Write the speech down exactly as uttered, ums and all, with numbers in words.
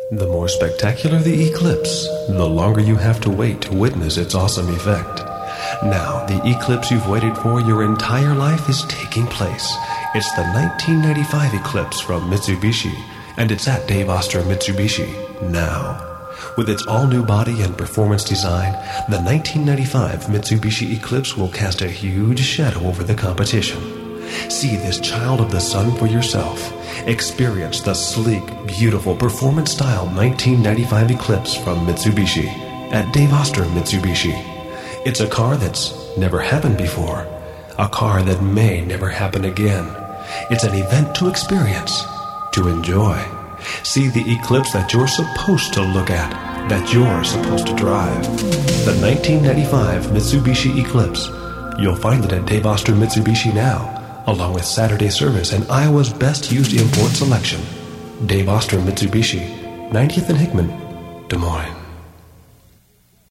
The more spectacular the eclipse, the longer you have to wait to witness its awesome effect. Now, the eclipse you've waited for your entire life is taking place. It's the nineteen ninety-five eclipse from Mitsubishi, and it's at Dave Oster Mitsubishi now. With its all-new body and performance design, the nineteen ninety-five Mitsubishi Eclipse will cast a huge shadow over the competition. See this child of the sun for yourself. Experience the sleek, beautiful, performance-style nineteen ninety-five Eclipse from Mitsubishi at Dave Oster Mitsubishi. It's a car that's never happened before, a car that may never happen again. It's an event to experience, to enjoy. See the Eclipse that you're supposed to look at, that you're supposed to drive. The nineteen ninety-five Mitsubishi Eclipse. You'll find it at Dave Oster Mitsubishi now, along with Saturday service and Iowa's best used import selection. Dave Oster Mitsubishi, ninetieth and Hickman, Des Moines.